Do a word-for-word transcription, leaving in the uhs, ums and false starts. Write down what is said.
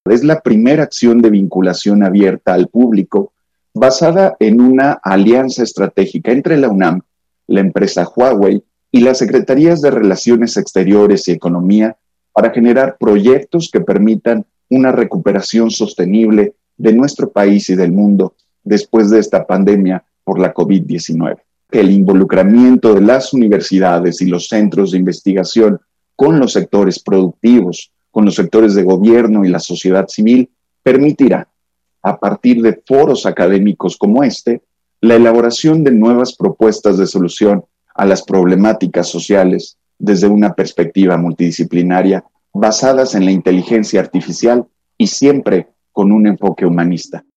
Es la primera acción de vinculación abierta al público basada en una alianza estratégica entre la UNAM, la empresa Huawei y las Secretarías de Relaciones Exteriores y Economía para generar proyectos que permitan una recuperación sostenible de nuestro país y del mundo después de esta pandemia por la COVID diecinueve. El involucramiento de las universidades y los centros de investigación con los sectores productivos, con los sectores de gobierno y la sociedad civil, permitirá, a partir de foros académicos como este, la elaboración de nuevas propuestas de solución a las problemáticas sociales desde una perspectiva multidisciplinaria basadas en la inteligencia artificial y siempre con un enfoque humanista.